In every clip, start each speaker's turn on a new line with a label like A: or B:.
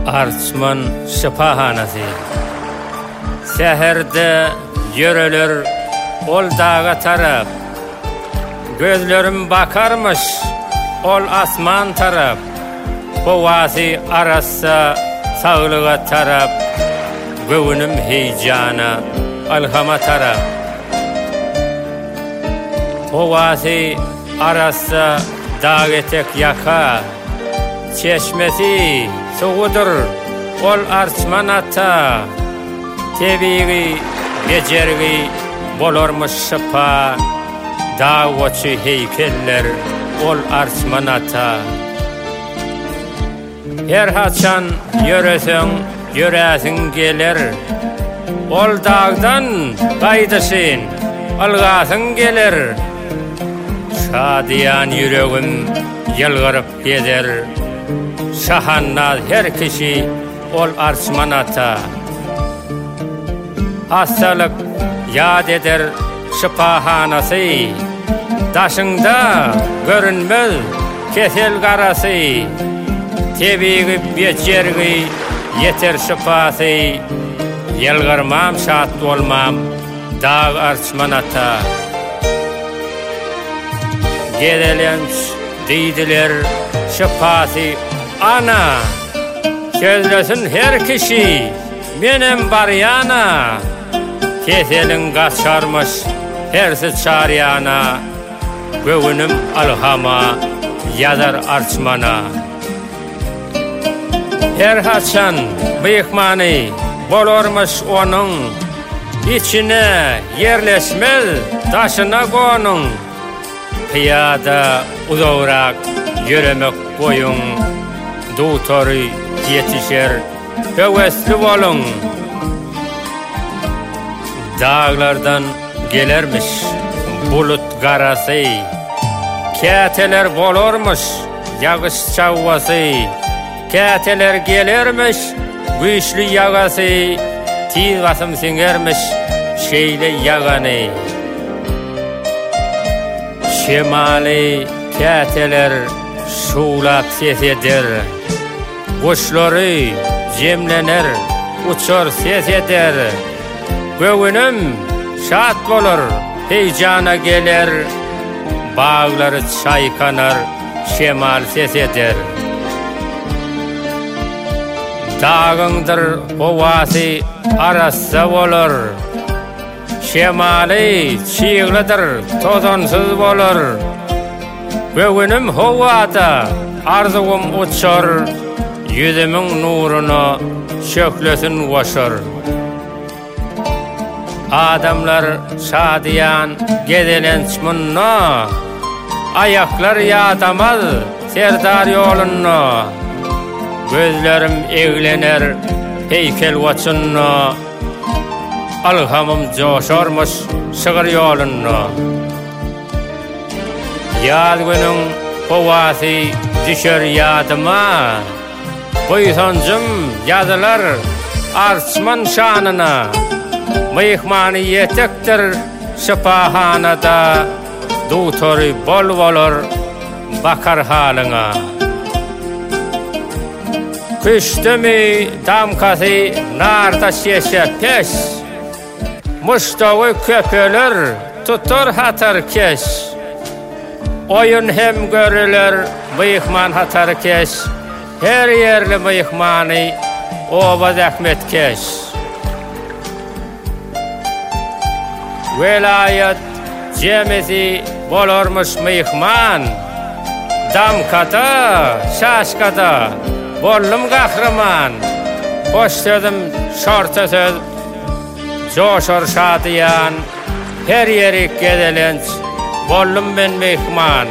A: Arçman şifahanasy. Seherde yöreler ol dağa tarap. Gözlerim bakarmış ol asman tarap. Hovasy arassa sağlığa tarap. Göwünüm heyjana alhama tarap. Hovasy arassa dağ etek yaka. Çeşmesi soğudur ol arçman ata. Tebiği becergi bolormuş şıpa. Dağ oçu heykeller ol arçman ata. Her haçan yöresöň yöräsiň geler. Ol dağdan gaýdyşyn algasyň geler. Şadiyan yüregim yılgırıp gezer. Şahannaz her kişi ol arçman ata. Hastalık yad eder şifahanasy. Daşyňda görünmez kesel garasy. Tebiği becergi yeter şifasy. Yılgırmam şat bolmam dağ arçman ata. Gedelenç diýdiler şifasy ana. Sözlesin her kişi menem baryana. Keseliň gaçarmış hersi çaryana. Göwünüm alhama yazar arçmana. Her haçan bıyıkmany bolormuş onuň. İçine yerleşmez taşına gonuň. Piyada uzawrak yöremek boyun. Dutory yetişer hevesli bolun. Dağlardan gelermiş bulut garasy. Käteler bolormuş yağış çawwasy. Käteler gelermiş güýçli ýagasy. Tiz gasym siňermiş şeýle ýagany. Şemali käteler şuwlap ses eder. Kuşlary jemlener uçar ses eder. Göwünüm şat bolar heyjana geler. Bağlary çaýkanar şemal ses eder. Dağındır hovasy arassa bolar. Şemali çiğlidir tozonsuz bolar. Göwünüm hovada arzugum uçar. Yüzümün nuruny şöklesin goşar. Adamlar şadiyan gedelenç munna. Ayaklar ýatamaz serdar ýolunna. Gözlerim eglener heykel waçynna. Alhamym joşarmış şygyr ýolunna. Ýad günüň hovasy düşer ýadyma. Boýsancym ýazylar arçman şanyna. Mehmany yetekdir şifahanada. Dutory bol bolar bakar halyňa. Küşdemi damkasy narda şeşe peş. Muştawy köpeler tutur hatar keş. Oyun hem görüler mehman hatar keş. Her yerli mehmany oba zahmet keş. Velayet cemesi bolormuş mehman. Damkada, şaşkada bollum gahraman. Hoş sözüm şorta söz joşar şadiyan. Her yeri gedelenç bollum ben mehman.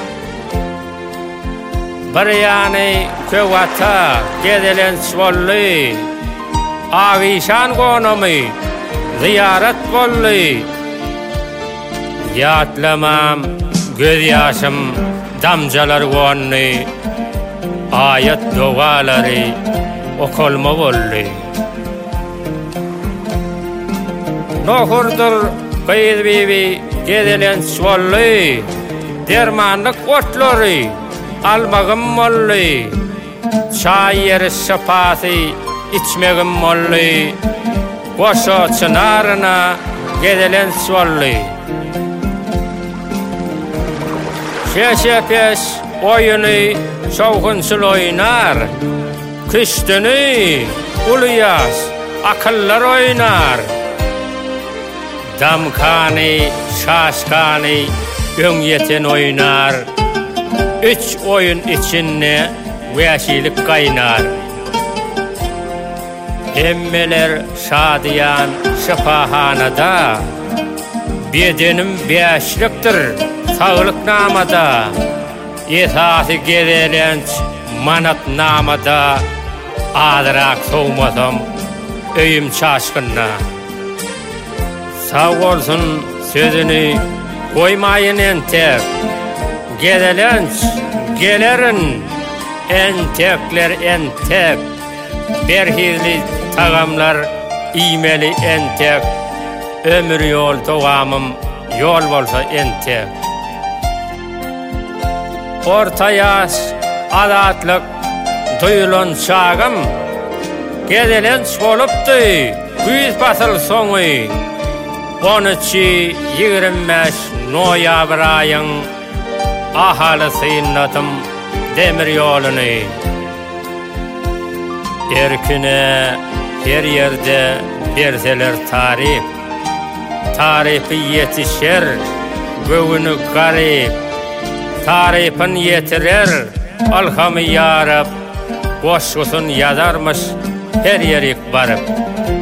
A: Bir ýany köwata gedelenç bolly. Agişan gonumy ziyaret bolly. Ýatlamam göz ýaşym damjalar gonny. Ayet dualary okulma bolly. Nohurdur Kıyız bibi gedelenç bolly. Dermanlyk otlary almagym bolly. çay yeri şapatı içmegim molly, goşo çınarına gedelen solly. Şeşepeş oyunu şovkunsul oynar, küştünü uluyas akıllar oynar. Damkani, şaşkani, öňyeten oynar. 3 oyun içinde wäşilik kaynar. Emmeler şadiyan şifahanada, bedenim beşliktir sağlık namada. Esasy gedelenç manat namada, adyrak soğmasam öýüm çaşkynna. Sağ bolsun sözünü koymayın entek, gedelenç gelerin entekler entek, berhirli tagamlar iýmeli entek, ömür yol togamym yol bolsa entek. Orta ýaş adatlyk duýulan çagym gedelenç bolupdy, güýz basyl soňy 13-25 noýabr aýyň ahaly synnatym demir ýoluny. Erkine her ýerde berseler tarif, tarifi ýetişer göwünü garyp, tarifin ýetirer alhamy ýarap, goşgusun ýazarmyş her ýerik baryp.